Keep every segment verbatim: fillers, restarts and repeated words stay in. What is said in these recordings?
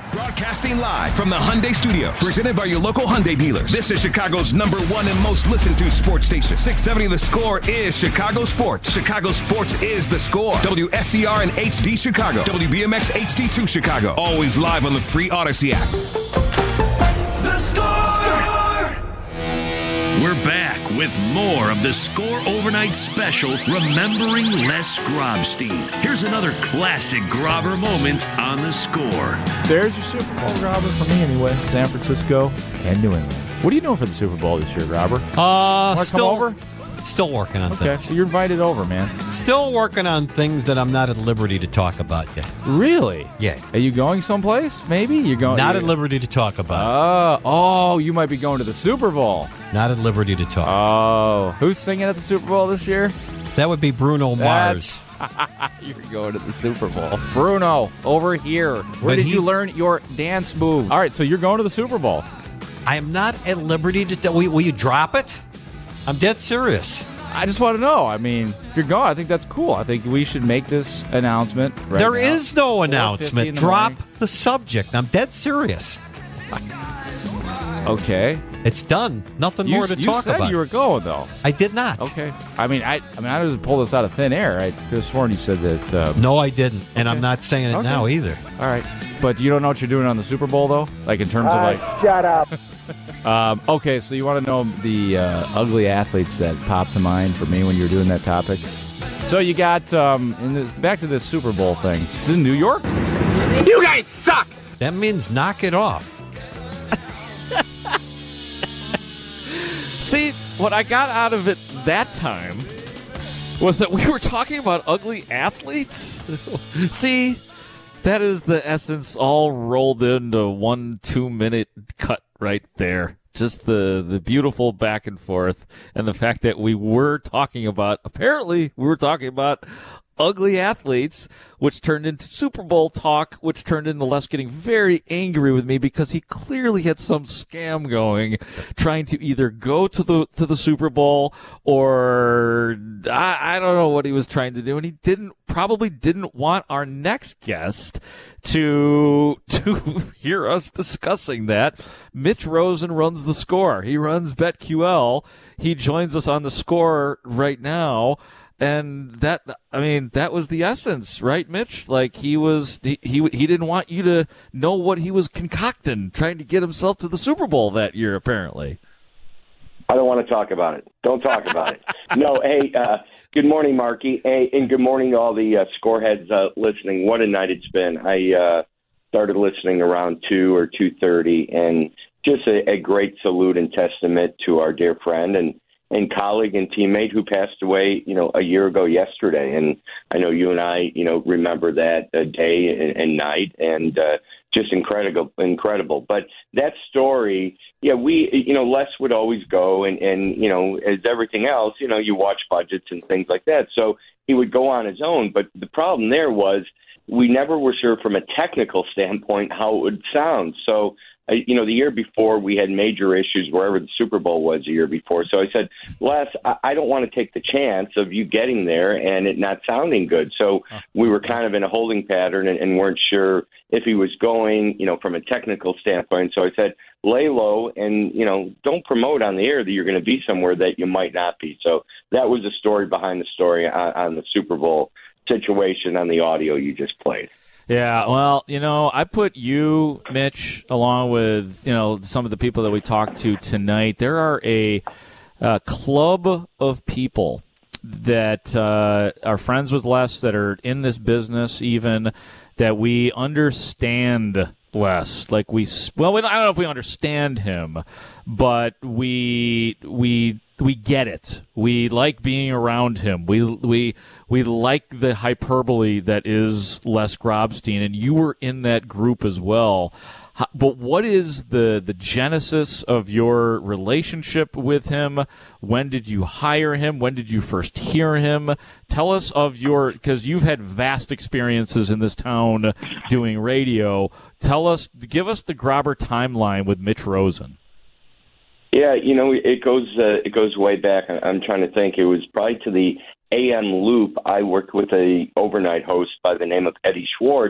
Broadcasting live from the Hyundai Studios, presented by your local Hyundai dealers. This is Chicago's number one and most listened to sports station. six seventy The Score is Chicago Sports. Chicago Sports is The Score. W S C R and H D Chicago. W B M X H D two Chicago. Always live on the free Odyssey app. The Score! We're back with more of the Score Overnight Special, Remembering Les Grobstein. Here's another classic Grobber moment on the Score. There's your Super Bowl, Grobber, for me anyway. San Francisco and New England. What are you doing for the Super Bowl this year, Grobber? Uh, Want to come over? Still working on Okay, things. so you're invited over, man. Still working on things that I'm not at liberty to talk about yet. Really? Yeah. Are you going someplace? Maybe you're going. Not you, at liberty to talk about. Oh, oh, you might be going to the Super Bowl. Not at liberty to talk. Oh, who's singing at the Super Bowl this year? That would be Bruno Mars. You're going to the Super Bowl. Bruno, over here. Where But did you he's- learn your dance move? All right, so you're going to the Super Bowl. I am not at liberty to. T- will, will you drop it? I'm dead serious. I just want to know. I mean, if you're going, I think that's cool. I think we should make this announcement right There now. is no four fifty announcement. in the Drop morning. the subject. I'm dead serious. Okay. It's done. Nothing You, more to you talk said about. you were going, though. I did not. Okay. I mean, I I mean, I just pulled this out of thin air. I could have sworn you said that. Uh, No, I didn't, and Okay. I'm not saying it Okay. now either. All right. But you don't know what you're doing on the Super Bowl, though? Like, in terms of, like... Shut up. Um, okay, so you want to know the uh, ugly athletes that popped to mind for me when you were doing that topic? So you got, um, in this, back to this Super Bowl thing. It's in New York? You guys suck. That means knock it off. See, what I got out of it that time was that we were talking about ugly athletes. See, that is the essence all rolled into one two-minute cut right there. Just the, the beautiful back and forth, and the fact that we were talking about, apparently we were talking about ugly athletes, which turned into Super Bowl talk, which turned into Les getting very angry with me because he clearly had some scam going, trying to either go to the to the Super Bowl or I, I don't know what he was trying to do, and he didn't probably didn't want our next guest to to hear us discussing that. Mitch Rosen runs the Score. He runs BetQL. He joins us on the Score right now. And that, I mean, that was the essence, right, Mitch? Like, he was, he, he he didn't want you to know what he was concocting, trying to get himself to the Super Bowl that year, apparently. I don't want to talk about it. Don't talk about it. No, hey, uh, good morning, Marky, hey, and good morning to all the uh, Scoreheads uh, listening. What a night it's been. I uh, started listening around two or two thirty, and just a, a great salute and testament to our dear friend and and colleague and teammate who passed away, you know, a year ago yesterday. And I know you and I, you know, remember that uh, day and, and night, and uh, just incredible, incredible. But that story, yeah, we, you know, Les would always go, and, and, you know, as everything else, you know, you watch budgets and things like that. So he would go on his own. But the problem there was we never were sure from a technical standpoint how it would sound. So, you know, the year before we had major issues wherever the Super Bowl was the year before. So I said, Les, I don't want to take the chance of you getting there and it not sounding good. So we were kind of in a holding pattern and, and weren't sure if he was going, you know, from a technical standpoint. So I said, lay low and, you know, don't promote on the air that you're going to be somewhere that you might not be. So that was the story behind the story on, on the Super Bowl situation on the audio you just played. Yeah, well, you know, I put you, Mitch, along with, you know, some of the people that we talked to tonight. There are a uh, club of people that uh, are friends with Les, that are in this business even, that we understand Les. Like we, well, we, I don't know if we understand him, but we we we get it. We like being around him. We we we like the hyperbole that is Les Grobstein, and you were in that group as well. But what is the the genesis of your relationship with him? When did you hire him? When did you first hear him? Tell us of your, because you've had vast experiences in this town doing radio. Tell us, give us the Grobber timeline with Mitch Rosen. Yeah, you know, it goes uh, it goes way back. I'm trying to think. It was probably to the A M Loop. I worked with a overnight host by the name of Eddie Schwartz,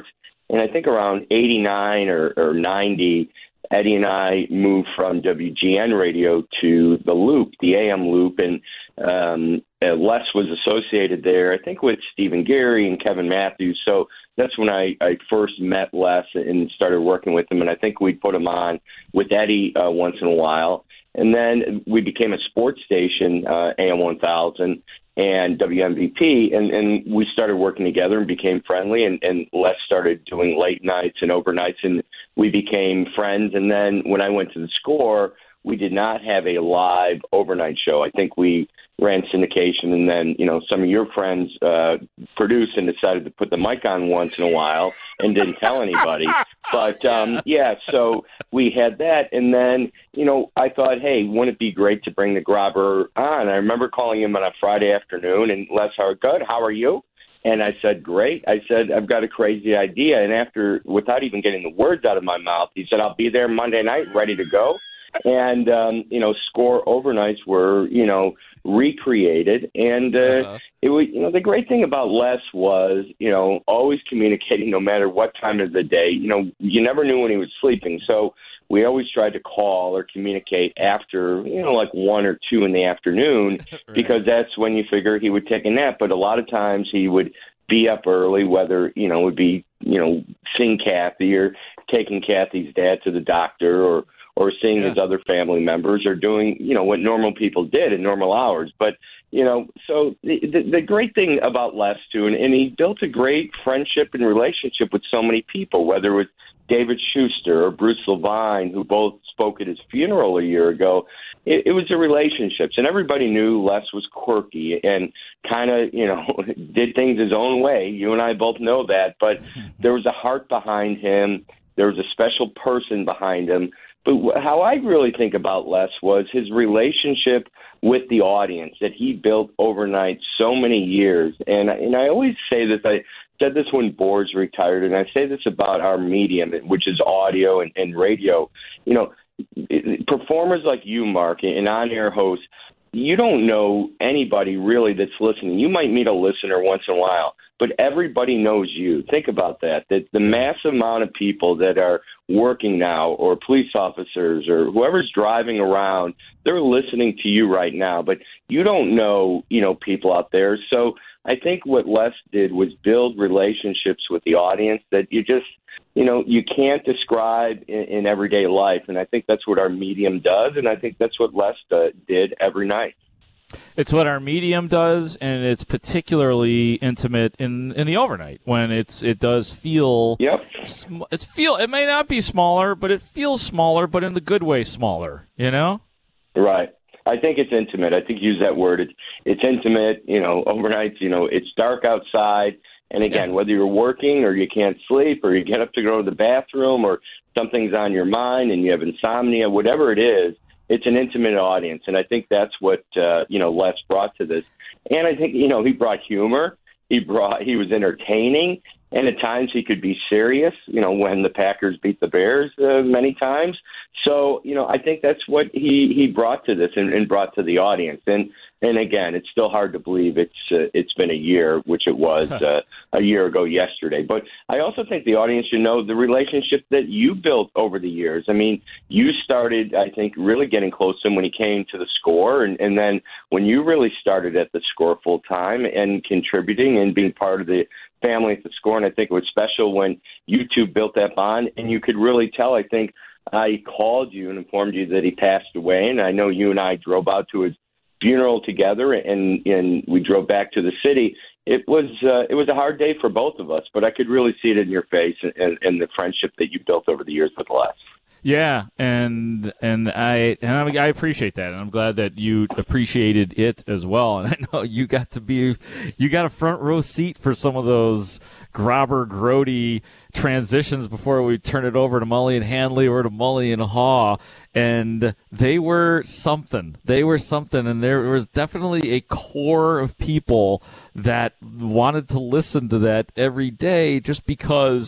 And I think around eighty-nine or, or ninety, Eddie and I moved from W G N radio to the Loop, the A M Loop, and um, Les was associated there, I think, with Stephen Gary and Kevin Matthews. So that's when I, I first met Les and started working with him, and I think we'd put him on with Eddie uh, once in a while. And then we became a sports station, uh, A M one thousand and W M V P, and, and we started working together and became friendly, and, and Les started doing late nights and overnights, and we became friends. And then when I went to the Score, we did not have a live overnight show. I think we ran syndication, and then, you know, some of your friends uh, produced and decided to put the mic on once in a while and didn't tell anybody. But, um, yeah, so we had that. And then, you know, I thought, hey, wouldn't it be great to bring the Grobber on? I remember calling him on a Friday afternoon, and Les Hargood, how are you? And I said, great. I said, I've got a crazy idea. And after, without even getting the words out of my mouth, he said, I'll be there Monday night, ready to go. And, um, you know, Score overnights were, you know, recreated. And uh, uh-huh. it was, you know, the great thing about Les was, you know, always communicating no matter what time of the day. You know, you never knew when he was sleeping. So we always tried to call or communicate after, you know, like one or two in the afternoon, right. because that's when you figure he would take a nap. But a lot of times he would be up early, whether, you know, it would be, you know, seeing Kathy or taking Kathy's dad to the doctor, or or seeing yeah. his other family members, or doing, you know, what normal people did in normal hours. But, you know, so the, the, the great thing about Les, too, and, and he built a great friendship and relationship with so many people, whether it was David Schuster or Bruce Levine, who both spoke at his funeral a year ago. It, it was the relationships, and everybody knew Les was quirky and kind of, you know, did things his own way. You and I both know that, but there was a heart behind him. There was a special person behind him. But how I really think about Les was his relationship with the audience that he built overnight so many years. And, and I always say this, I said this when Boers retired, and I say this about our medium, which is audio and, and radio. You know, performers like you, Mark, and on-air hosts, you don't know anybody really that's listening. You might meet a listener once in a while, but everybody knows you. Think about that, that the massive amount of people that are working now, or police officers, or whoever's driving around, they're listening to you right now, but you don't know, you know, people out there. So I think what Les did was build relationships with the audience that you just, you know, you can't describe in, in everyday life. And I think that's what our medium does, and I think that's what Les uh, did every night. It's what our medium does, and it's particularly intimate in, in the overnight when it's it does feel. Yep. It's feel. It may not be smaller, but it feels smaller, but in the good way, smaller. You know. Right. I think it's intimate. I think use that word. It's it's intimate. You know, overnights. You know, it's dark outside, and again, yeah. whether you're working or you can't sleep or you get up to go to the bathroom or something's on your mind and you have insomnia, whatever it is. It's an intimate audience, and I think that's what uh, you know Les brought to this. And I think you know he brought humor. He brought he was entertaining, and at times he could be serious. You know, when the Packers beat the Bears uh, many times. So you know, I think that's what he, he brought to this and, and brought to the audience. And and again, it's still hard to believe it's uh, it's been a year, which it was uh, a year ago yesterday. But I also think the audience should know the relationship that you built over the years. I mean, you started, I think, really getting close to him when he came to the Score, and, and then when you really started at the Score full time and contributing and being part of the family at the Score. And I think it was special when you two built that bond, and you could really tell, I think, I called you and informed you that he passed away, and I know you and I drove out to his funeral together, and, and we drove back to the city. It was uh, it was a hard day for both of us, but I could really see it in your face and, and, and the friendship that you built over the years with Les. Yeah, and and I and I, I appreciate that, and I'm glad that you appreciated it as well. And I know you got to be you got a front row seat for some of those Grobber Grody transitions before we turn it over to Mully and Hanley or to Mully and Haw, and they were something. They were something, and there was definitely a core of people that wanted to listen to that every day, just because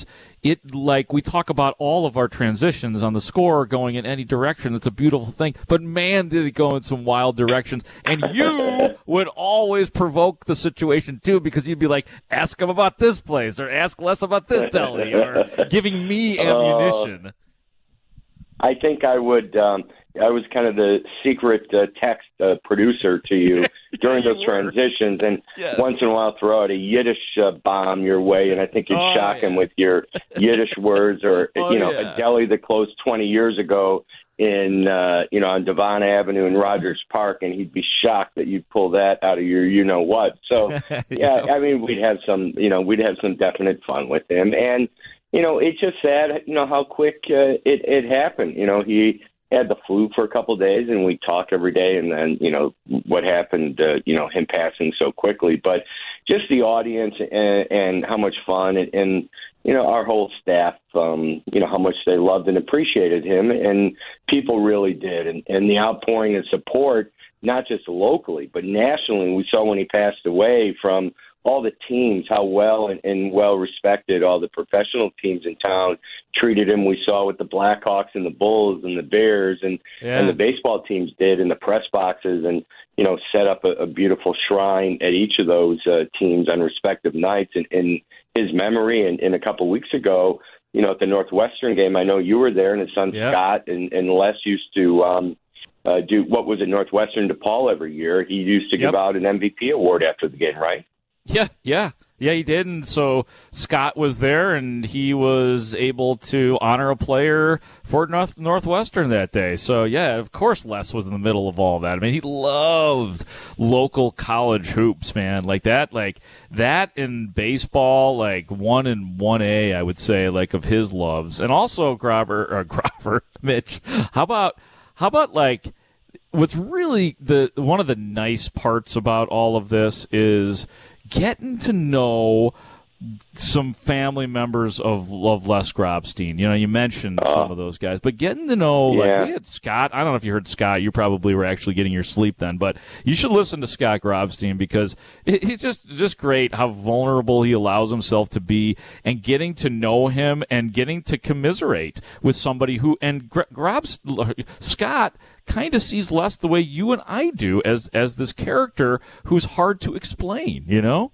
it like we talk about all of our transitions on the score going in any direction. It's a beautiful thing. But man, did it go in some wild directions. And you would always provoke the situation too, because you'd be like, ask him about this place or ask Les about this deli or giving me ammunition. Uh, I think I would. Um, I was kind of the secret uh, text uh, producer to you during those transitions, and yes. once in a while throw out a Yiddish uh, bomb your way, and I think you'd oh, shock yeah. him with your Yiddish words, or oh, you know, yeah. a deli that closed twenty years ago in uh, you know on Devon Avenue in Rogers Park, and he'd be shocked that you'd pull that out of your you know what. So yeah, yeah, I mean, we'd have some you know we'd have some definite fun with him, and. You know, it's just sad, you know, how quick uh, it, it happened. You know, he had the flu for a couple of days, and we talk every day, and then, you know, what happened, uh, you know, him passing so quickly. But just the audience and, and how much fun and, and, you know, our whole staff, um, you know, how much they loved and appreciated him, and people really did. And, and the outpouring of support, not just locally, but nationally, we saw when he passed away from all the teams, how well and, and well respected all the professional teams in town treated him. We saw what the Blackhawks and the Bulls and the Bears and, yeah. and the baseball teams did in the press boxes, and, you know, set up a, a beautiful shrine at each of those uh, teams on respective nights in, in his memory. And, and a couple weeks ago, you know, at the Northwestern game, I know you were there, and his son yep. Scott and, and Les used to um, uh, do, what was it, Northwestern DePaul every year. He used to yep. give out an M V P award after the game, right? Yeah, yeah. Yeah, he did. And so Scott was there, and he was able to honor a player for North Northwestern that day. So, yeah, of course Les was in the middle of all that. I mean, he loved local college hoops, man. Like that, like that in baseball, like one and one A, I would say, like of his loves. And also, Grobber, or Grobber, Mitch, how about, how about like, what's really the one of the nice parts about all of this is getting to know some family members of, of Les Grobstein. You know, you mentioned uh, some of those guys, but getting to know, yeah. like, we had Scott. I don't know if you heard Scott. You probably were actually getting your sleep then, but you should listen to Scott Grobstein because it, it's just, just great how vulnerable he allows himself to be, and getting to know him and getting to commiserate with somebody who, and Grobs, Scott kind of sees Les the way you and I do as, as this character who's hard to explain, you know?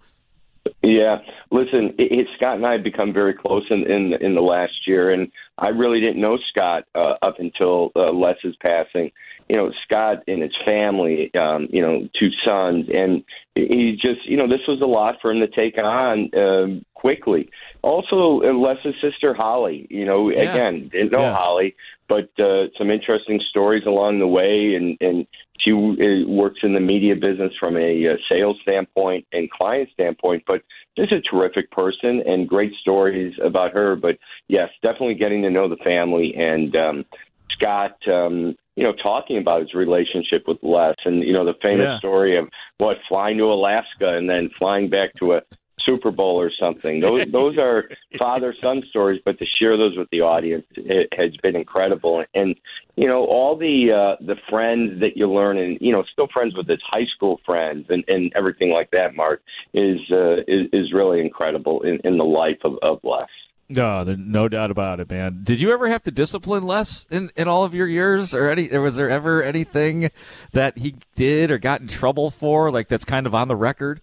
Yeah, listen, it, it, Scott and I have become very close in, in in the last year, and I really didn't know Scott uh, up until uh, Les's passing. You know, Scott and his family, um, you know, two sons, and he just, you know, this was a lot for him to take on um, quickly. Also, uh, Les's sister Holly, you know, yeah. again, didn't know yes. Holly, but uh, some interesting stories along the way, and, and she uh, works in the media business from a uh, sales standpoint and client standpoint, but just a terrific person and great stories about her. But yes, definitely getting to know the family, and um, Scott, um, you know, talking about his relationship with Les, and, you know, the famous yeah. story of what, flying to Alaska and then flying back to a Super Bowl or something. Those those are father-son stories, but to share those with the audience, it has been incredible. And, you know, all the uh, the friends that you learn, and, you know, still friends with his high school friends and, and everything like that, Mark, is uh, is, is really incredible in, in the life of, of Les. No, no doubt about it, man. Did you ever have to discipline Les in, in all of your years, or any? Was there ever anything that he did or got in trouble for, like that's kind of on the record?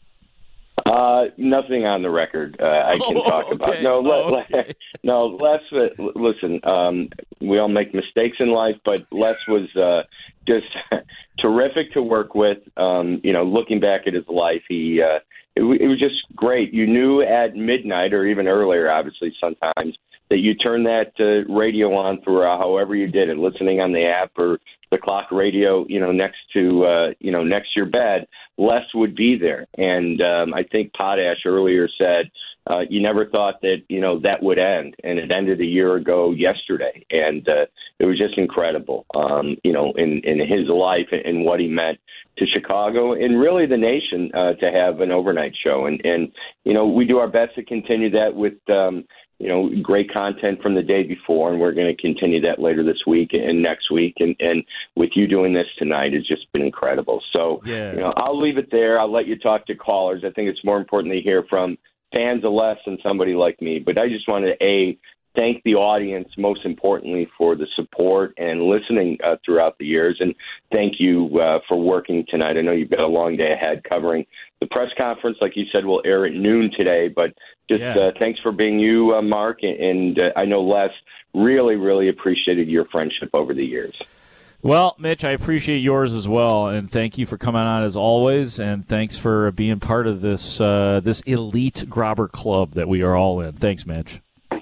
Uh, nothing on the record uh, I can oh, talk okay. about. No, oh, Le- okay. no, Les. Uh, listen, um, we all make mistakes in life, but Les was uh, just terrific to work with. Um, you know, looking back at his life, he uh, it, it was just great. You knew at midnight or even earlier, obviously, sometimes that you turned that uh, radio on for uh, however you did it, listening on the app or the clock radio, you know, next to, uh, you know, next to your bed, Les would be there. And um, I think Potash earlier said, uh, you never thought that, you know, that would end. And it ended a year ago yesterday. And uh, it was just incredible, um, you know, in, in his life and what he meant to Chicago and really the nation uh, to have an overnight show. And, and, you know, we do our best to continue that with, um, you know, great content from the day before, and we're going to continue that later this week and next week. And, and with you doing this tonight has just been incredible. So, yeah. you know, I'll leave it there. I'll let you talk to callers. I think it's more important to hear from fans of Les and somebody like me. But I just wanted to, A, thank the audience, most importantly, for the support and listening uh, throughout the years. And thank you uh, for working tonight. I know you've got a long day ahead covering the press conference. Like you said, will air at noon today. But just Yeah. uh, thanks for being you, uh, Mark. And uh, I know Les really, really appreciated your friendship over the years. Well, Mitch, I appreciate yours as well, and thank you for coming on as always, and thanks for being part of this uh, this elite Grobber club that we are all in. Thanks, Mitch.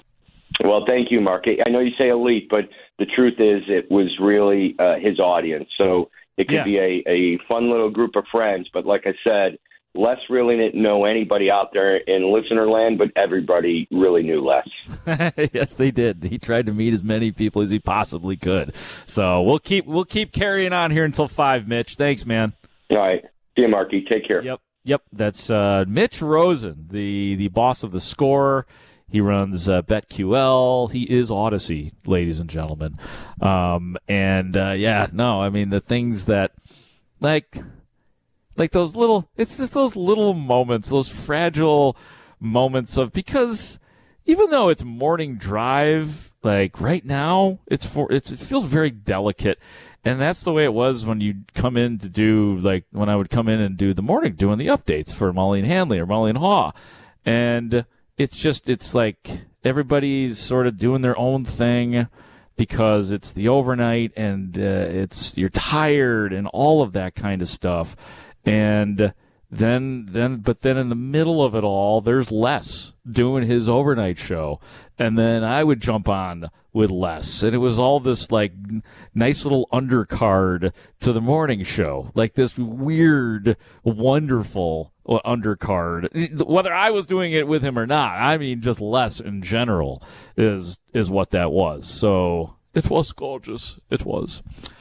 Well, thank you, Mark. I know you say elite, but the truth is it was really uh, his audience. So it could Yeah. be a, a fun little group of friends. But like I said, Les really didn't know anybody out there in listener land, but everybody really knew Les. Yes, they did. He tried to meet as many people as he possibly could. So we'll keep we'll keep carrying on here until five, Mitch. Thanks, man. All right. See you, Marky. Take care. Yep. Yep. That's uh, Mitch Rosen, the, the boss of The Score. He runs uh, BetQL. He is Odyssey, ladies and gentlemen. Um, and, uh, yeah, no, I mean, the things that, like, like those little, it's just those little moments, those fragile moments of, because even though it's morning drive, like right now, it's for, it's, it feels very delicate. And that's the way it was when you come in to do, like, when I would come in and do the morning, doing the updates for Molly and Hanley or Molly and Haw. And it's just, it's like everybody's sort of doing their own thing because it's the overnight and uh, it's, you're tired and all of that kind of stuff. And then, then, but then in the middle of it all, there's Les doing his overnight show. And then I would jump on with Les. And it was all this, like, nice little undercard to the morning show. Like this weird, wonderful undercard. Whether I was doing it with him or not, I mean, just Les in general is, is what that was. So it was gorgeous. It was.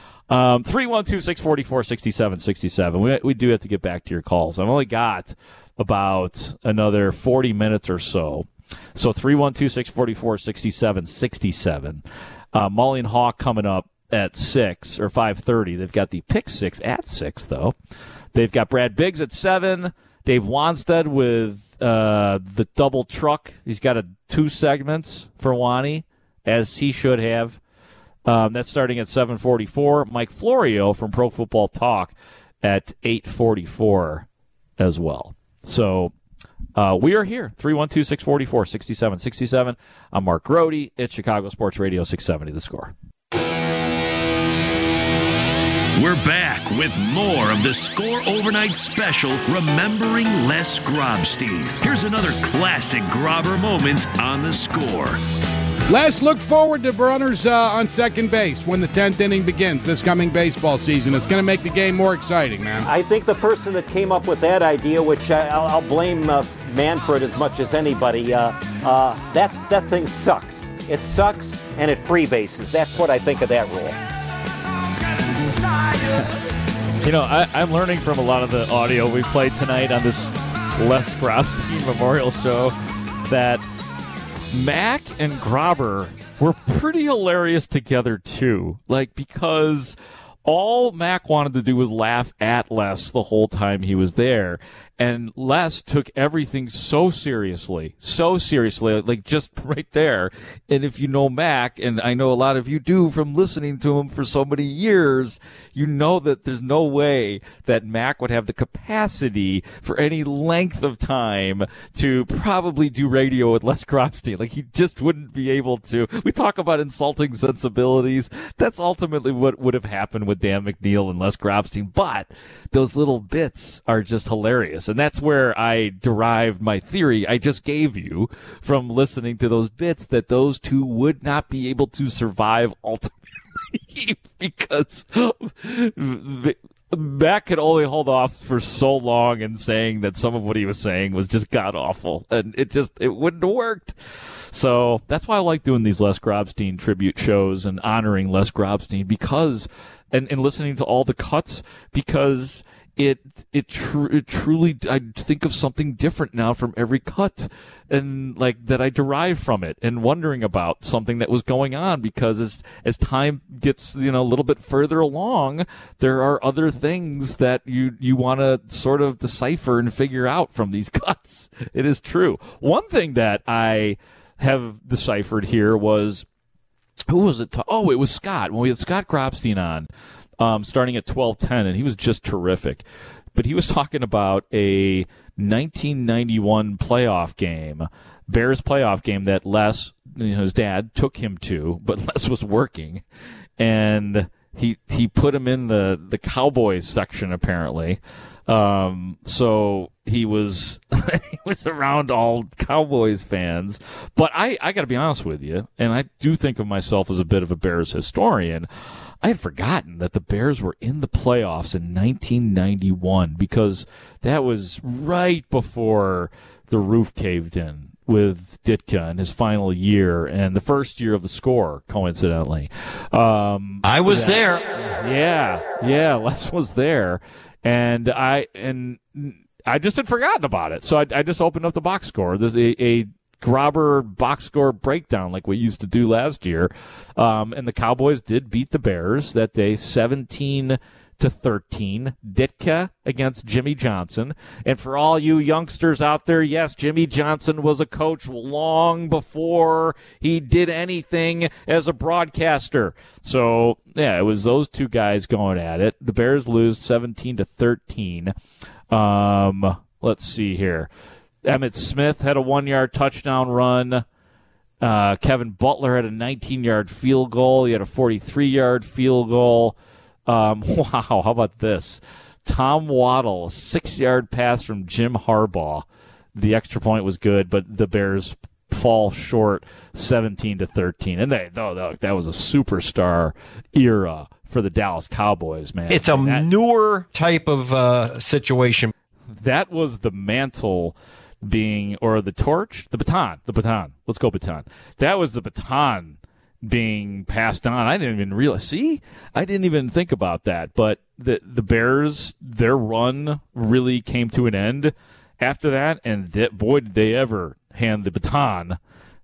Um, three one two, six four four, six seven six seven. We, we do have to get back to your calls. I've only got about another forty minutes or so. So three one two, six four four, six seven six seven. Uh, Molly and Hawk coming up at six or five thirty. They've got the pick six at six, though. They've got Brad Biggs at seven. Dave Wanstead with uh, the double truck. He's got a two segments for Wani, as he should have. Um, that's starting at seven forty-four. Mike Florio from Pro Football Talk at eight forty-four as well. So uh, we are here, three one two, six four four, six seven six seven. I'm Mark Grody. It's Chicago Sports Radio six seventy, The Score. We're back with more of the Score Overnight Special, Remembering Les Grobstein. Here's another classic Grobber moment on The Score. Les, look forward to runners uh, on second base when the tenth inning begins this coming baseball season. It's going to make the game more exciting, man. I think the person that came up with that idea, which I, I'll, I'll blame uh, Manfred as much as anybody, uh, uh, that, that thing sucks. It sucks, and it free bases. That's what I think of that rule. You know, I, I'm learning from a lot of the audio we played tonight on this Les Grobstein Memorial Show that Mac and Grobber were pretty hilarious together, too. Like, because all Mac wanted to do was laugh at Les the whole time he was there. And Les took everything so seriously, so seriously, like just right there. And if you know Mac, and I know a lot of you do from listening to him for so many years, you know that there's no way that Mac would have the capacity for any length of time to probably do radio with Les Grobstein. Like, he just wouldn't be able to. We talk about insulting sensibilities. That's ultimately what would have happened with Dan McNeil and Les Grobstein. But those little bits are just hilarious. And that's where I derived my theory I just gave you from listening to those bits, that those two would not be able to survive ultimately because Mac could only hold off for so long and saying that some of what he was saying was just god awful, and it just it wouldn't have worked. So that's why I like doing these Les Grobstein tribute shows and honoring Les Grobstein, because and, and listening to all the cuts, because it it, tr- it truly, I think of something different now from every cut, and like that I derive from it, and wondering about something that was going on, because as as time gets, you know, a little bit further along, there are other things that you you want to sort of decipher and figure out from these cuts. It is true. One thing that I have deciphered here was, who was it? Oh, it was Scott. When we had Scott Grobstein on, um, starting at twelve ten, and he was just terrific. But he was talking about a nineteen ninety-one playoff game, Bears playoff game that Les, you know, his dad, took him to, but Les was working, and he he put him in the, the Cowboys section, apparently. Um, so he was he was around all Cowboys fans. But I, I got to be honest with you, and I do think of myself as a bit of a Bears historian. I had forgotten that the Bears were in the playoffs in nineteen ninety-one, because that was right before the roof caved in with Ditka in his final year, and the first year of the Score, coincidentally. Um, I was that, there. Yeah, yeah, Les was there. And I and I just had forgotten about it, so I, I just opened up the box score. There's a, a Grobber box score breakdown like we used to do last year, um, and the Cowboys did beat the Bears that day, seventeen to thirteen. Ditka against Jimmy Johnson, and for all you youngsters out there, yes, Jimmy Johnson was a coach long before he did anything as a broadcaster. So yeah, it was those two guys going at it. The Bears lose seventeen to thirteen. Um, let's see here. Emmitt Smith had a one-yard touchdown run. Uh, Kevin Butler had a nineteen-yard field goal. He had a forty-three-yard field goal. Um, wow, how about this? Tom Waddle, a six-yard pass from Jim Harbaugh. The extra point was good, but the Bears fall short seventeen to thirteen. And they, though, that was a superstar era for the Dallas Cowboys, man. It's a that, newer type of uh, situation. That was the mantle being, or the torch, the baton, the baton. Let's go baton. That was the baton being passed on. I didn't even realize. See, I didn't even think about that. But the the Bears, their run really came to an end after that, and that, boy, did they ever hand the baton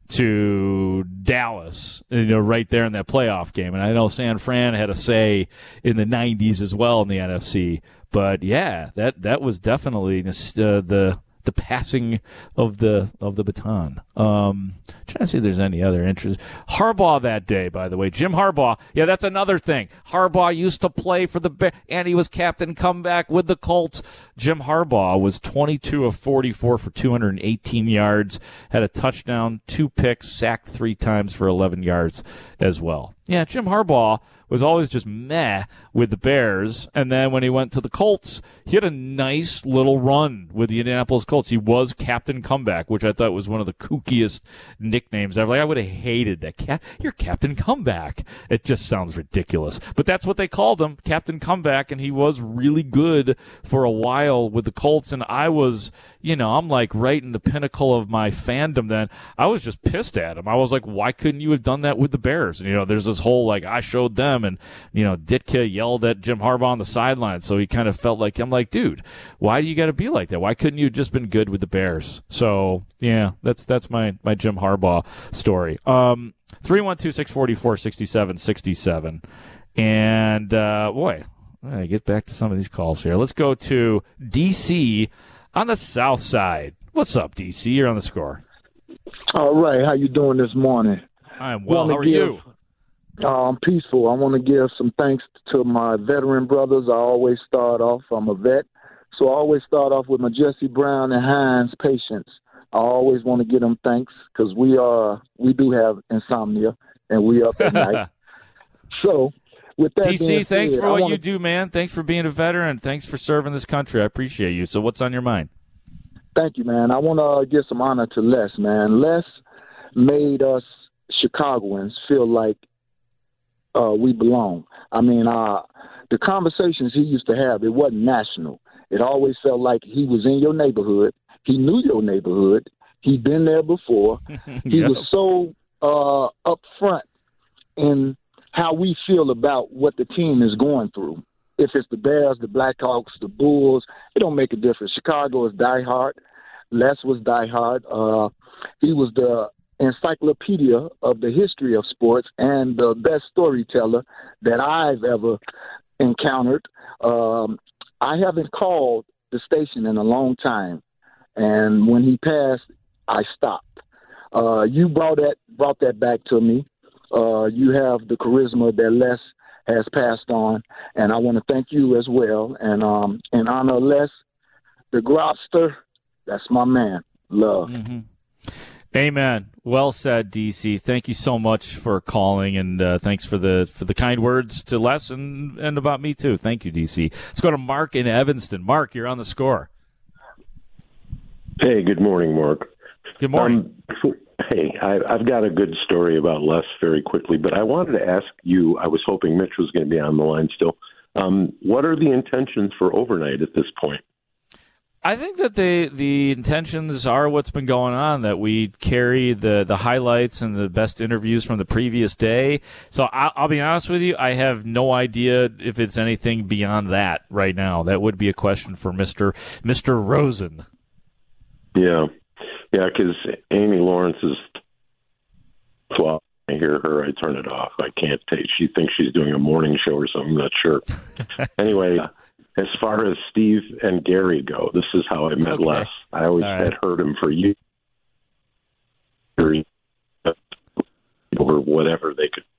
to Dallas, you know, right there in that playoff game. And I know San Fran had a say in the nineties as well in the N F C. But yeah, that that was definitely uh, the the passing of the of the baton. Um, trying to see if there's any other interest. Harbaugh that day, by the way, Jim Harbaugh. Yeah, that's another thing. Harbaugh used to play for the Bears, and he was captain comeback with the Colts. Jim Harbaugh was twenty-two of forty-four for two hundred eighteen yards, had a touchdown, two picks, sacked three times for eleven yards as well. Yeah, Jim Harbaugh was always just meh with the Bears, and then when he went to the Colts, he had a nice little run with the Indianapolis Colts. He was Captain Comeback, which I thought was one of the kookiest nicknames ever. Like, I would have hated that. Cap- You're Captain Comeback. It just sounds ridiculous. But that's what they called him, Captain Comeback, and he was really good for a while with the Colts, and I was, you know, I'm like right in the pinnacle of my fandom then. I was just pissed at him. I was like, why couldn't you have done that with the Bears? And, you know, there's this whole, like, I showed them, and, you know, Ditka yelled at Jim Harbaugh on the sideline, so he kind of felt like, I'm like, dude, why do you got to be like that? Why couldn't you have just been good with the Bears? So, yeah, that's that's my, my Jim Harbaugh story. Um, three one two, six four four, six seven six seven. And, uh, boy, I get back to some of these calls here. Let's go to D C on the south side. What's up, D C? You're on the Score. All right. How you doing this morning? I'm well. Wanna How are give, you? Uh, I'm peaceful. I want to give some thanks to my veteran brothers. I always start off. I'm a vet, so I always start off with my Jesse Brown and Hines patients. I always want to give them thanks because we are we do have insomnia and we up at night. So with that, D C, thanks said, for what wanna, you do, man. Thanks for being a veteran. Thanks for serving this country. I appreciate you. So what's on your mind? Thank you, man. I want to give some honor to Les, man. Les made us Chicagoans feel like uh, we belong. I mean, uh, the conversations he used to have, it wasn't national. It always felt like he was in your neighborhood. He knew your neighborhood. He'd been there before. He Yep. was so uh, upfront in how we feel about what the team is going through. if it's the Bears, the Blackhawks, the Bulls, it don't make a difference. Chicago is diehard. Les was diehard. Uh, he was the encyclopedia of the history of sports and the best storyteller that I've ever encountered. Um, I haven't called the station in a long time, and when he passed, I stopped. Uh, you brought that brought that back to me. Uh, you have the charisma that Les has passed on, and I want to thank you as well. And um, in honor of Les, the Grobster, that's my man. Love. Mm-hmm. Amen. Well said, D C. Thank you so much for calling, and uh, thanks for the for the kind words to Les and, and about me, too. Thank you, D C. Let's go to Mark in Evanston. Mark, you're on the Score. Hey, good morning, Mark. Good morning. Um, hey, I, I've got a good story about Les very quickly, but I wanted to ask you, I was hoping Mitch was going to be on the line still. Um, what are the intentions for overnight at this point? I think that the the intentions are what's been going on, that we carry the, the highlights and the best interviews from the previous day. So I'll, I'll be honest with you, I have no idea if it's anything beyond that right now. That would be a question for Mister Mister Rosen. Yeah. Yeah, because Amy Lawrence is, well, I hear her, I turn it off. I can't take, she thinks she's doing a morning show or something, I'm not sure. Anyway, as far as Steve and Gary go, this is how I met Okay. Les. I always All right. had heard him for years. Or whatever they could.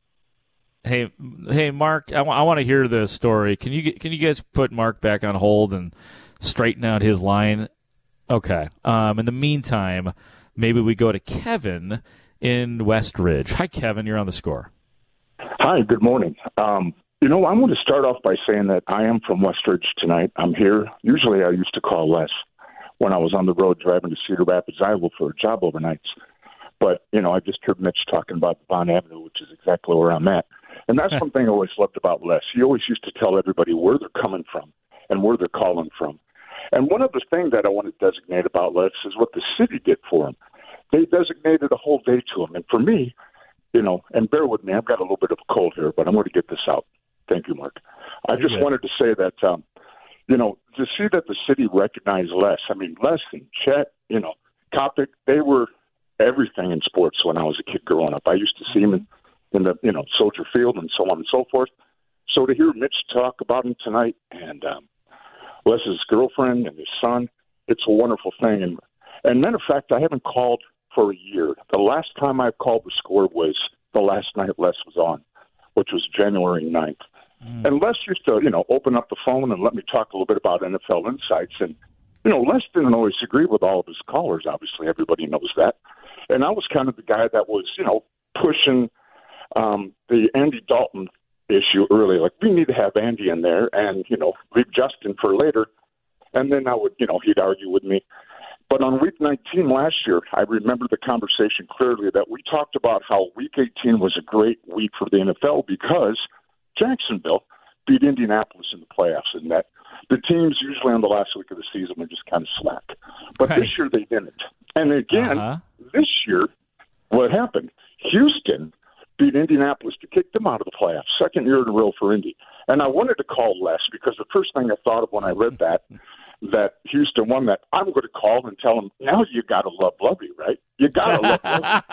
Hey, hey, Mark, I, w- I want to hear the story. Can you get- can you guys put Mark back on hold and straighten out his line? Okay. Um, in the meantime, maybe we go to Kevin in West Ridge. Hi, Kevin. You're on the Score. Hi, good morning. Um, you know, I'm going to start off by saying that I am from West Ridge tonight. I'm here. Usually I used to call Les when I was on the road driving to Cedar Rapids, Iowa for a job overnights. But, you know, I just heard Mitch talking about Bond Avenue, which is exactly where I'm at. And that's one thing I always loved about Les. He always used to tell everybody where they're coming from and where they're calling from. And one other thing that I want to designate about Les is what the city did for him. They designated a whole day to him. And for me, you know, and bear with me, I've got a little bit of a cold here, but I'm going to get this out. Thank you, Mark. I just good. wanted to say that, um, you know, to see that the city recognized Les. I mean, Les and Chet, you know, Kopic, they were everything in sports when I was a kid growing up. I used to see him in, in the, you know, Soldier Field and so on and so forth. So to hear Mitch talk about him tonight and um, Les's girlfriend and his son, it's a wonderful thing. And, and matter of fact, I haven't called for a year. The last time I called the Score was the last night Les was on, which was January ninth. Mm. And Les used to, you know, open up the phone and let me talk a little bit about N F L insights. And, you know, Les didn't always agree with all of his callers. Obviously, everybody knows that. And I was kind of the guy that was, you know, pushing um, the Andy Dalton issue early. Like, we need to have Andy in there and, you know, leave Justin for later. And then I would, you know, he'd argue with me. But on week nineteen last year, I remember the conversation clearly that we talked about how week eighteen was a great week for the N F L because Jacksonville beat Indianapolis in the playoffs, and that the teams usually on the last week of the season are just kind of slack. But Right. this year they didn't. And again, Uh-huh. this year, what happened? Houston beat Indianapolis to kick them out of the playoffs, second year in a row for Indy. And I wanted to call Les because the first thing I thought of when I read that, that Houston won that, I'm going to call and tell him, now you got to love Lovey, right? You got to love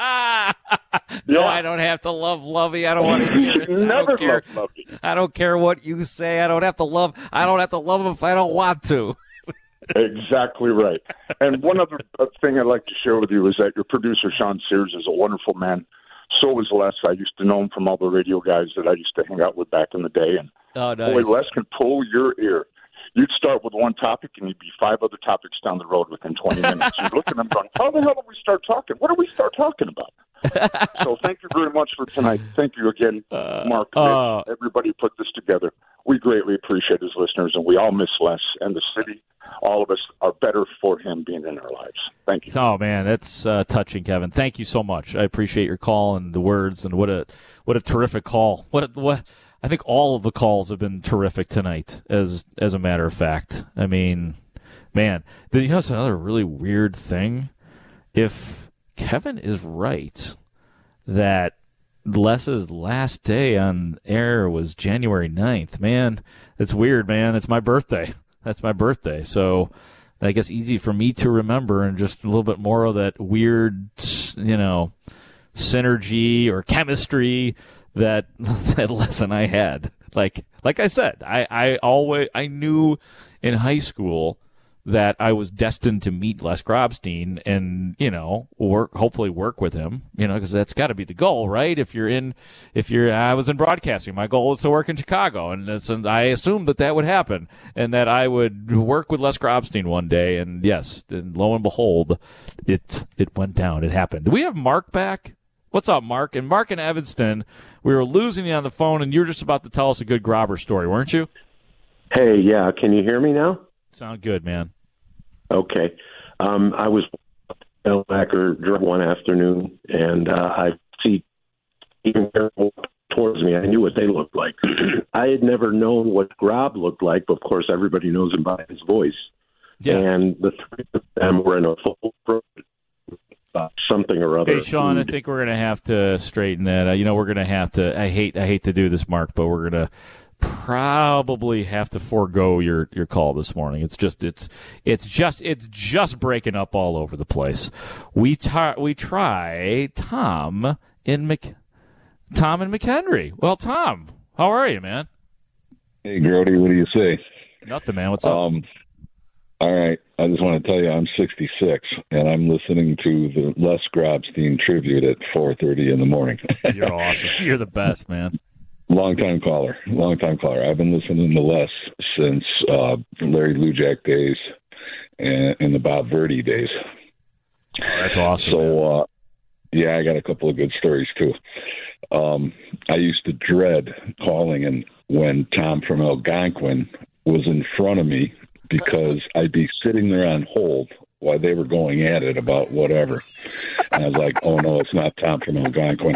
Lovey. No, Yeah. I don't have to love Lovey. I don't want to hear it. I Never don't care. loved Lovey. I don't care what you say. I don't have to love. I don't have to love him if I don't want to. Exactly right. And one other thing I'd like to share with you is that your producer, Sean Sears, is a wonderful man. So was Les. I used to know him from all the radio guys that I used to hang out with back in the day. And Oh, nice. boy, Les can pull your ear. You'd start with one topic, and you'd be five other topics down the road within twenty minutes. You'd look at them going, how the hell did we start talking? What did we start talking about? So thank you very much for tonight. Thank you again, Mark. uh, everybody put this together. We greatly appreciate his listeners, and we all miss Les and the city. All of us are better for him being in our lives. Thank you. Oh man, that's uh, touching, Kevin. Thank you so much. I appreciate your call and the words, and what a what a terrific call. What a, what I think all of the calls have been terrific tonight. As as a matter of fact, I mean, man, the, you know, it's another really weird thing. If Kevin is right that Les's last day on air was January ninth. Man, it's weird, man. It's my birthday. That's my birthday. So I guess easy for me to remember, and just a little bit more of that weird, you know, synergy or chemistry that that Les and I had. Like like I said, I, I always I knew in high school that I was destined to meet Les Grobstein and, you know, work, hopefully work with him, you know, because that's got to be the goal, right? If you're in, if you're, I was in broadcasting, my goal was to work in Chicago, and, and I assumed that that would happen and that I would work with Les Grobstein one day. And yes, and lo and behold, it, it went down. It happened. Do we have Mark back? What's up, Mark? And Mark in Evanston, we were losing you on the phone, and you were just about to tell us a good Grobber story, weren't you? Hey, yeah. Can you hear me now? Sound good, man. Okay. Um, I was back or drove one afternoon, and uh, I see even towards me. I knew what they looked like. I had never known what Grob looked like, but of course everybody knows him by his voice. Yeah. And the three of them were in a full pro- uh, something or other. Hey, Sean, food. I think we're going to have to straighten that. Uh, you know, we're going to have to. I hate. I hate to do this, Mark, but we're going to probably have to forego your, your call this morning. It's just it's it's just it's just breaking up all over the place. We tar- we try Tom in Mc Tom and McHenry. Well, Tom, how are you, man? Hey, Grody, what do you say? Nothing, man. What's up? Um, all right, I just want to tell you I'm sixty-six, and I'm listening to the Les Grobstein tribute at four thirty in the morning. You're awesome. You're the best, man. Long time caller, long time caller. I've been listening to Les since uh, Larry Lujack days and, and the Bob Verdi days. Oh, that's awesome. So, uh, yeah, I got a couple of good stories too. Um, I used to dread calling and when Tom from Algonquin was in front of me because I'd be sitting there on hold while they were going at it about whatever. And I was like, oh, no, it's not Tom from Algonquin.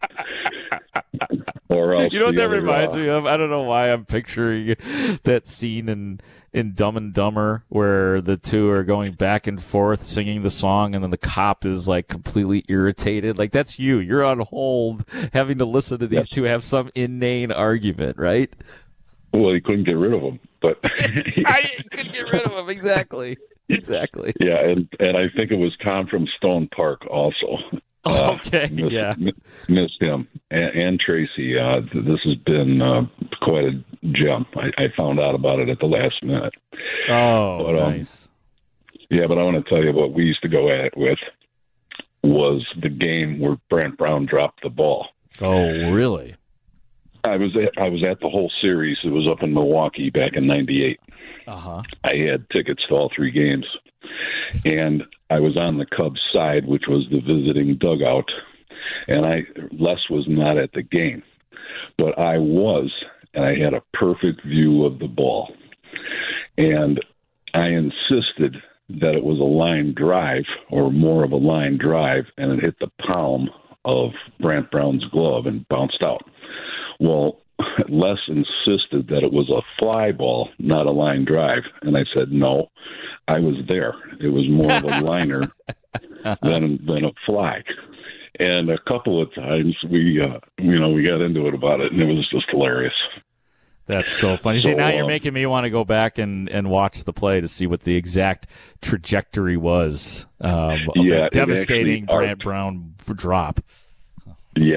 Or else you know what that other, reminds uh, me of? I don't know why I'm picturing that scene in, in Dumb and Dumber where the two are going back and forth singing the song, and then the cop is like completely irritated. Like, that's you. You're on hold having to listen to these yes. two have some inane argument, right? Well, he couldn't get rid of them, but I couldn't get rid of them. Exactly. Exactly. Yeah, and and I think it was Tom from Stone Park also. Oh, okay, uh, missed, yeah. Missed him. And, and Tracy, uh, this has been uh, quite a gem. I, I found out about it at the last minute. Oh, but, um, nice. Yeah, but I want to tell you what we used to go at it with was the game where Brant Brown dropped the ball. Oh, really? I was at, I was at the whole series. It was up in Milwaukee back in ninety-eight. Uh-huh. I had tickets to all three games. And I was on the Cubs side, which was the visiting dugout. And I Les was not at the game. But I was, and I had a perfect view of the ball. And I insisted that it was a line drive, or more of a line drive, and it hit the palm of Brant Brown's glove and bounced out. Well, Les insisted that it was a fly ball, not a line drive. And I said, no, I was there. It was more of a liner than than a fly. And a couple of times we, uh, you know, we got into it about it, and it was just hilarious. That's so funny. So, See, now you're uh, making me want to go back and, and watch the play to see what the exact trajectory was um, of Yeah, that it devastating actually Brant Brown drop. Yeah.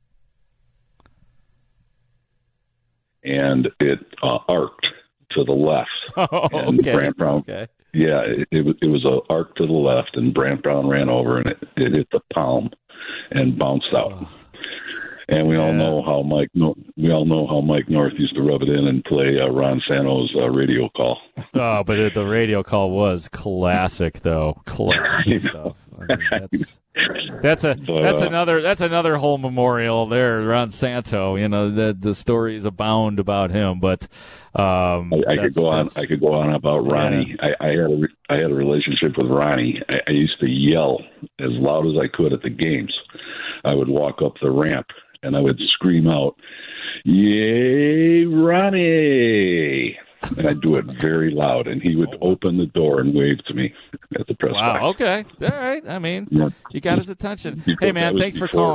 And it uh, arced to the left. Oh, and okay. Brant Brown, okay. Yeah, it, it was it was a arc to the left, and Brant Brown ran over, and it, it hit the palm and bounced out. Oh. And we all Yeah. know how Mike we all know how Mike North used to rub it in and play uh, Ron Santo's uh, radio call. Oh, but it, the radio call was classic, though. Classic stuff. I mean, that's that's a that's uh, another that's another whole memorial there, Ron Santo. You know, the the stories abound about him. But um, I, I could go on. I could go on about Ronnie. Yeah. I, I had a I had a relationship with Ronnie. I, I used to yell as loud as I could at the games. I would walk up the ramp and I would scream out, "Yay, Ronnie!" And I'd do it very loud, and he would open the door and wave to me at the press box. Wow. Okay. All right. I mean, Yeah. you got his attention. Because Hey, that man, was thanks for before- calling.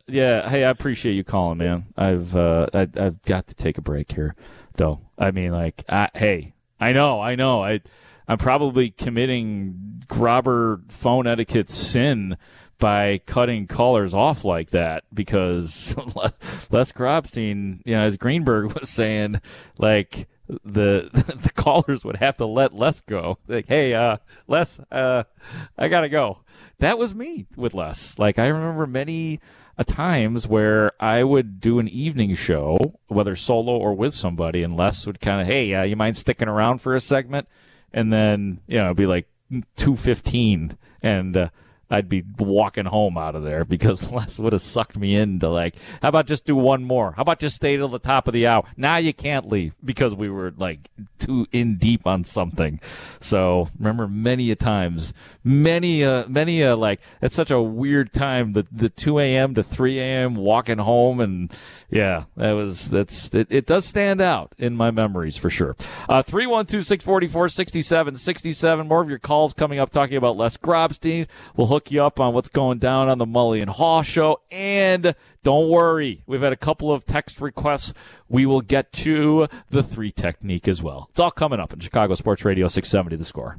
yeah. Hey, I appreciate you calling, man. I've uh, I, I've got to take a break here, though. I mean, like, I, hey, I know, I know. I I'm probably committing grobber phone etiquette sin by cutting callers off like that, because Les Grobstein, you know, as Greenberg was saying, like, the the callers would have to let Les go. Like, hey, uh, Les, uh, I gotta go. That was me with Les. Like, I remember many a times where I would do an evening show, whether solo or with somebody, and Les would kind of, hey, uh, you mind sticking around for a segment? And then, you know, it'd be like two fifteen, and uh, I'd be walking home out of there because Les would have sucked me into, like, how about just do one more? How about just stay till the top of the hour? Now you can't leave because we were, like, too in deep on something. So remember many a times, many, uh, many, uh, like, it's such a weird time, the, the two a.m. to three a.m. walking home. And, yeah, that was, that's, it, it does stand out in my memories for sure. Uh, three one two, six four four, six seven six seven. More of your calls coming up talking about Les Grobstein. We'll hook you up on what's going down on the Mully and Haw show. And don't worry, we've had a couple of text requests. We will get to the three technique as well. It's all coming up in Chicago Sports Radio six seventy The Score.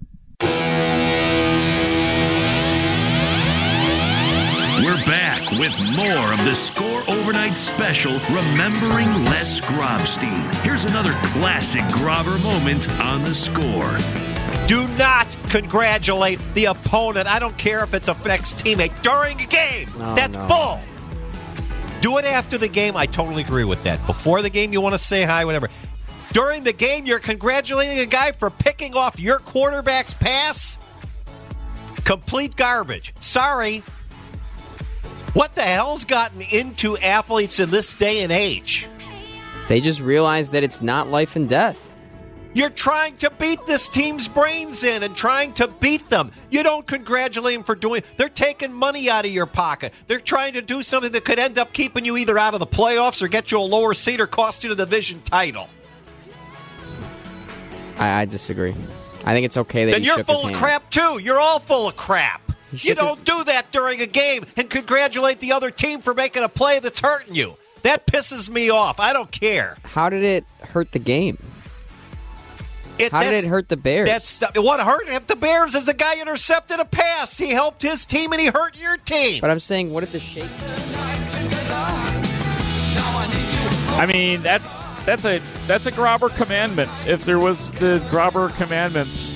We're back with more of the Score Overnight Special, Remembering Les Grobstein. Here's another classic Grobber moment on the Score. Do not congratulate the opponent. I don't care if it's a ex-teammate during a game. No, That's no. bull. Do it after the game. I totally agree with that. Before the game, you want to say hi, whatever. During the game, you're congratulating a guy for picking off your quarterback's pass? Complete garbage. Sorry. What the hell's gotten into athletes in this day and age? They just realize that it's not life and death. You're trying to beat this team's brains in and trying to beat them. You don't congratulate them for doing. They're taking money out of your pocket. They're trying to do something that could end up keeping you either out of the playoffs or get you a lower seed or cost you the division title. I, I disagree. I think it's okay that Then he you're shook full his of hand. crap too. You're all full of crap. You shook don't do that during a game and congratulate the other team for making a play that's hurting you. That pisses me off. I don't care. How did it hurt the game? It, How did it hurt the Bears? That's what hurt the Bears is the guy intercepted a pass. He helped his team and he hurt your team. But I'm saying, what did the shake? I mean, that's that's a that's a Grobber commandment. If there was the Grobber commandments,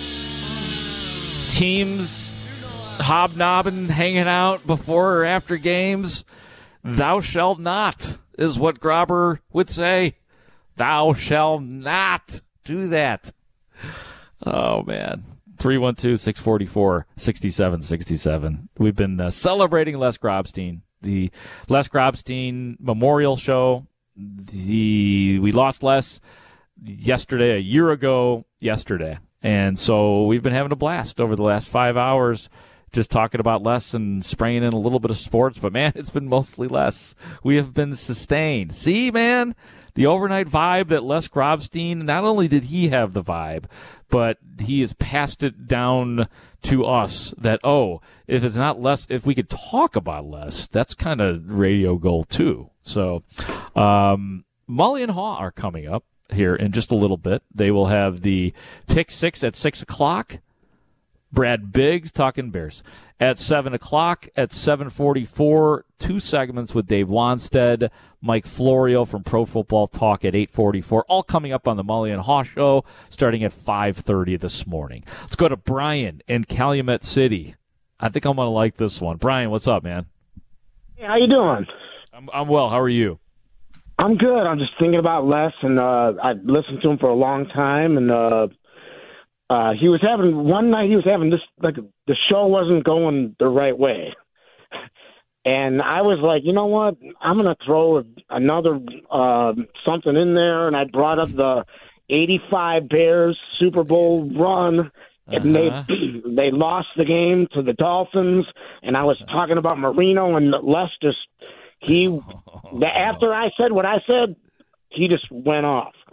teams hobnobbing, hanging out before or after games, thou shalt not is what Grobber would say. Thou shalt not do that. Oh, man. three one two, six four four, six seven six seven. We've been uh, celebrating Les Grobstein, the Les Grobstein Memorial Show. The we lost Les yesterday, a year ago yesterday. And so we've been having a blast over the last five hours just talking about Les and spraying in a little bit of sports. But, man, it's been mostly Les. We have been sustained. See, man? The overnight vibe that Les Grobstein, not only did he have the vibe, but he has passed it down to us that, oh, if it's not Les, if we could talk about Les, that's kind of radio gold too. So, um, Mully and Haw are coming up here in just a little bit. They will have the pick six at six o'clock. Brad Biggs talking Bears at seven o'clock. At seven forty-four, two segments with Dave Wanstead, Mike Florio from Pro Football Talk at eight forty-four, all coming up on the Mully and Haw show starting at five thirty this morning. Let's go to Brian in Calumet City. I think I'm going to like this one. Brian, what's up, man? Hey, how you doing? I'm, I'm well. How are you? I'm good. I'm just thinking about Les, and uh, I've listened to him for a long time, and uh, uh, he was having one night. He was having this like the show wasn't going the right way, and I was like, you know what? I'm going to throw another uh, something in there, and I brought up the eighty-five Bears Super Bowl run. And Uh-huh. they they lost the game to the Dolphins, and I was talking about Marino and Les. Just he the, after I said what I said, he just went off.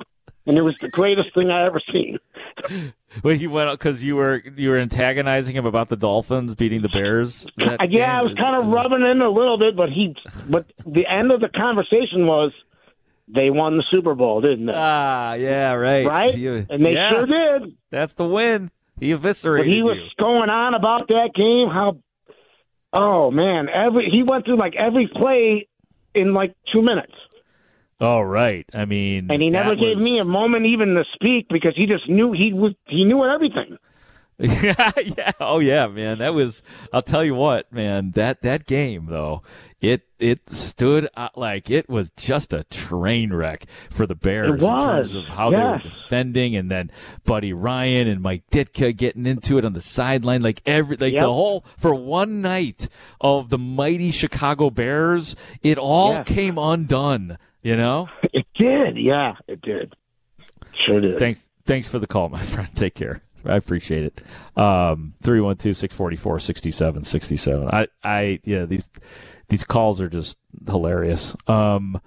and it was the greatest thing I ever seen. Wait, he went because you were you were antagonizing him about the Dolphins beating the Bears. That yeah, I was is, kind of is, rubbing in a little bit, but he, but the end of the conversation was they won the Super Bowl, didn't they? Ah, yeah, right, right, he, and they yeah, sure did. That's the win. He eviscerated But he was you. going on about that game. How? Oh man, every he went through like every play in like two minutes. Oh, right. I mean, and he never that gave was... me a moment even to speak because he just knew he was he knew everything. yeah, yeah. Oh, yeah, man. That was. I'll tell you what, man. That that game though, it it stood out like it was just a train wreck for the Bears It was. in terms of how yes. they were defending, and then Buddy Ryan and Mike Ditka getting into it on the sideline, like every like yep. the whole for one night of the mighty Chicago Bears, it all yes. came undone. You know, it did. Yeah, it did. Sure did. Thanks. Thanks for the call, my friend. Take care. I appreciate it. Um, three one two, six four four, six seven six seven. I, I, yeah, these, these calls are just hilarious. Um,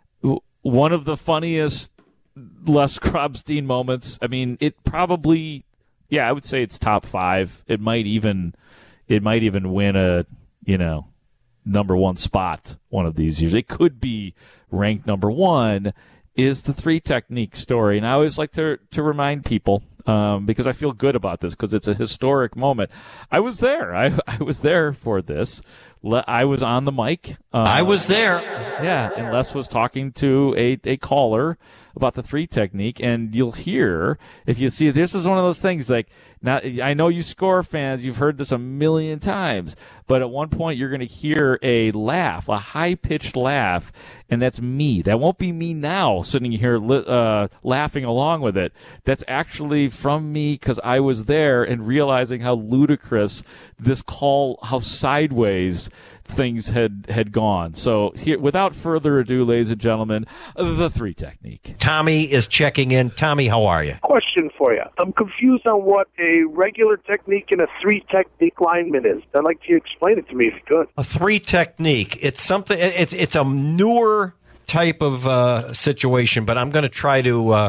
one of the funniest Les Grobstein moments. I mean, it probably, yeah, I would say it's top five. It might even, it might even win a, you know, number one spot one of these years. It could be ranked number one. Is the three technique story. And I always like to to remind people, um, because I feel good about this because it's a historic moment. I was there. I, I was there for this. Le- I was on the mic. Uh, I was there. Yeah, and Les was talking to a, a caller about the three technique, and you'll hear, if you see, this is one of those things, like, now, I know you Score fans, you've heard this a million times, but at one point you're going to hear a laugh, a high-pitched laugh, and that's me. That won't be me now sitting here uh, laughing along with it. That's actually from me because I was there and realizing how ludicrous this call, how sideways things had, had gone. So here, without further ado, ladies and gentlemen, the three technique. Tommy is checking in. Tommy, how are you? Question for you. I'm confused on what a regular technique and a three technique lineman is. I'd like you to explain it to me if you could. A three technique. It's something. It's it's a newer type of uh, situation, but I'm going to try to uh,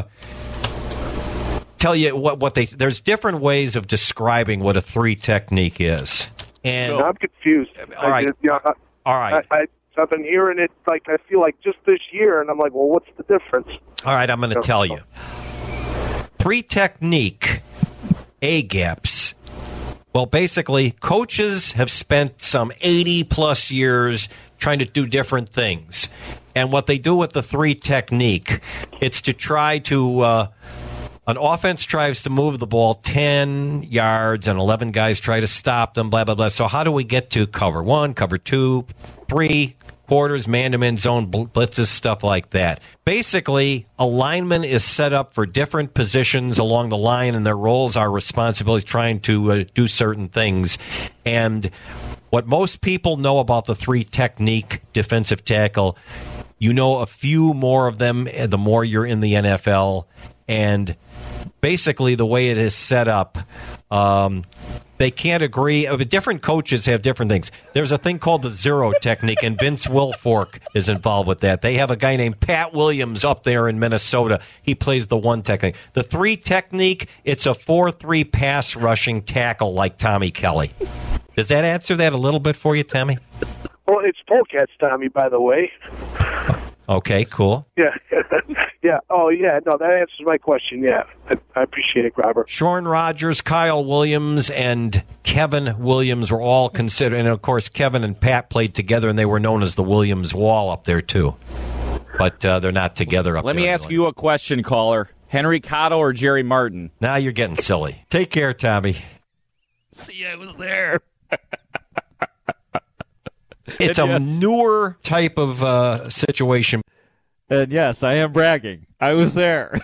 tell you what what they. There's different ways of describing what a three technique is. And no, I'm confused. All right. I, you know, I, all right. I, I, I've been hearing it, like, I feel like just this year, and I'm like, well, what's the difference? All right, I'm going to tell you. Three technique, A-gaps. Well, basically, coaches have spent some eighty-plus years trying to do different things. And what they do with the three technique, it's to try to... Uh, An offense tries to move the ball ten yards, and eleven guys try to stop them, blah, blah, blah. So how do we get to cover one, cover two, three, quarters, man-to-man zone, blitzes, stuff like that? Basically, a lineman is set up for different positions along the line, and their roles are responsibilities trying to uh, do certain things. And what most people know about the three technique defensive tackle, you know a few more of them the more you're in the N F L. And basically, the way it is set up, um, they can't agree. Uh, different coaches have different things. There's a thing called the zero technique, and Vince Wilfork is involved with that. They have a guy named Pat Williams up there in Minnesota. He plays the one technique. The three technique, it's a four three pass rushing tackle like Tommy Kelly. Does that answer that a little bit for you, Tommy? Well, it's Polecats, Tommy, by the way. Okay, cool. Yeah. yeah. Oh, yeah. No, that answers my question. Yeah. I, I appreciate it, Robert. Shorn Rogers, Kyle Williams, and Kevin Williams were all considered. And, of course, Kevin and Pat played together, and they were known as the Williams Wall up there, too. But uh, they're not together up Let there. me ask anyway. you a question, caller. Henry Cotto or Jerry Martin? Now you're getting silly. Take care, Tommy. See, I was there. It's and a yes. newer type of uh, situation. And yes, I am bragging. I was there.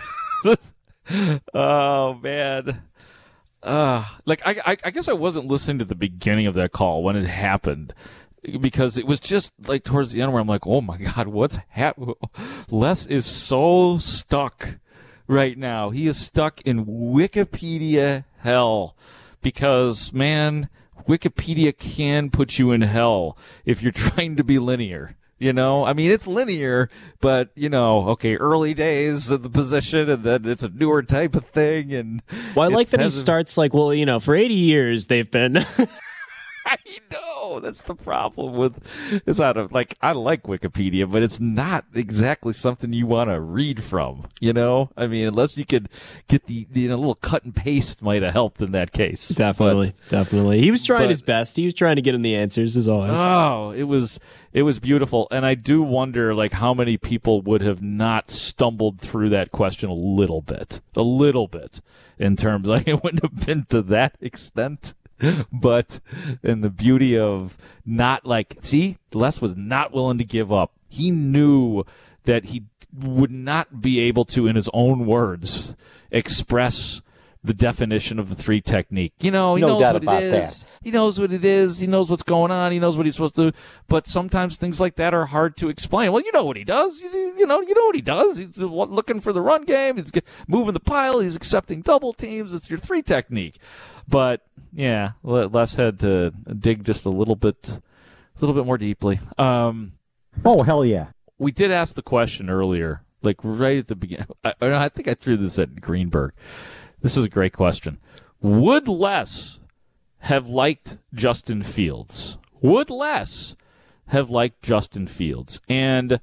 Oh, man. Uh, like, I, I, I guess I wasn't listening to the beginning of that call when it happened, because it was just like towards the end where I'm like, oh, my God, what's happening? Les is so stuck right now. He is stuck in Wikipedia hell because, man, Wikipedia can put you in hell if you're trying to be linear. You know, I mean, it's linear, but, you know, okay, early days of the position, and then it's a newer type of thing. And well, I like that he hasn't- starts like, well, you know, for eighty years they've been. I know that's the problem with it's out of like I like Wikipedia, but it's not exactly something you want to read from. You know, I mean, unless you could get the, the you know, little cut and paste might have helped in that case. Definitely, But- definitely. He was trying but- his best. He was trying to get him the answers, as always. Oh, it was it was beautiful, and I do wonder like how many people would have not stumbled through that question a little bit, a little bit, in terms like it wouldn't have been to that extent. But and the beauty of not like see, Les was not willing to give up. He knew that he would not be able to, in his own words, express the definition of the three technique. You know, he No knows doubt what about it is. He knows what it is. He knows what's going on. He knows what he's supposed to do. But sometimes things like that are hard to explain. Well, you know what he does. You, you know, you know what he does. He's looking for the run game. He's moving the pile. He's accepting double teams. It's your three technique. But yeah, Les had to dig just a little bit, a little bit more deeply. Um, oh hell yeah! We did ask the question earlier, like right at the beginning. I, I think I threw this at Greenberg. This is a great question. Would Les have liked Justin Fields? Would Les have liked Justin Fields? And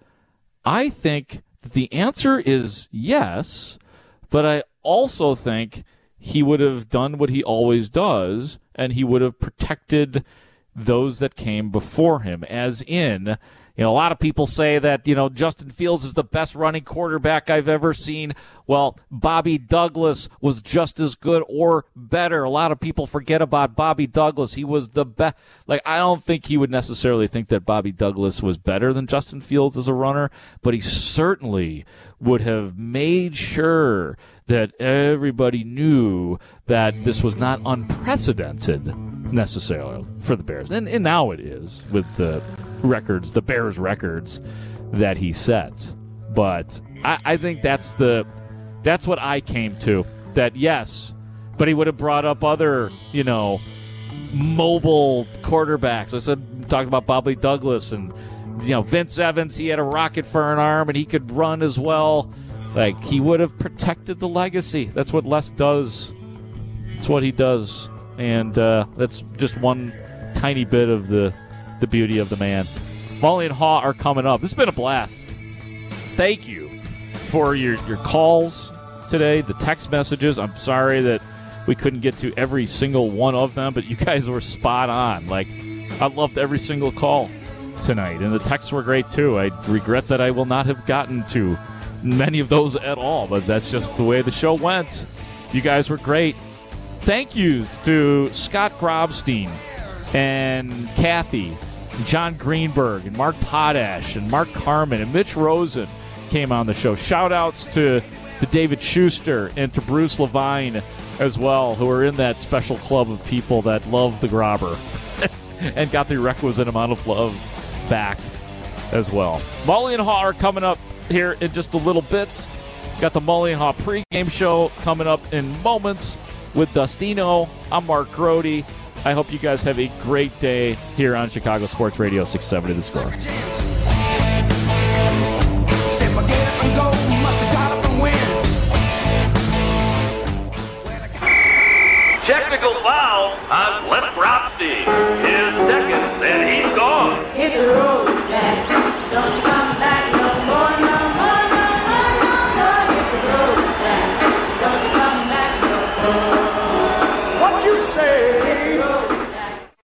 I think that the answer is yes, but I also think he would have done what he always does, and he would have protected those that came before him, as in, you know, a lot of people say that, you know, Justin Fields is the best running quarterback I've ever seen. Well, Bobby Douglas was just as good or better. A lot of people forget about Bobby Douglas. He was the best. Like, I don't think he would necessarily think that Bobby Douglas was better than Justin Fields as a runner, but he certainly would have made sure that everybody knew that this was not unprecedented necessarily for the Bears. And, and now it is with the records, the Bears records that he set. But I, I think that's the that's what I came to. That yes, but he would have brought up other, you know, mobile quarterbacks. I said talked about Bobby Douglas and you know Vince Evans. He had a rocket for an arm and he could run as well. Like he would have protected the legacy. That's what Les does. That's what he does, and uh, that's just one tiny bit of the. the beauty of the man. Molly and Haw are coming up. This has been a blast. Thank you for your, your calls today, the text messages. I'm sorry that we couldn't get to every single one of them, but you guys were spot on. Like, I loved every single call tonight, and the texts were great too. I regret that I will not have gotten to many of those at all, but that's just the way the show went. You guys were great. Thank you to Scott Grobstein and Kathy, and John Greenberg, and Mark Potash, and Mark Carmen, and Mitch Rosen came on the show. Shout-outs to, to David Schuster and to Bruce Levine as well, who are in that special club of people that love the Grobber and got the requisite amount of love back as well. Mully and Haw are coming up here in just a little bit. Got the Mully and Haw pregame show coming up in moments with Dustino. I'm Mark Grody. I hope you guys have a great day here on Chicago Sports Radio six seventy The Score. Technical foul on Les Grobstein.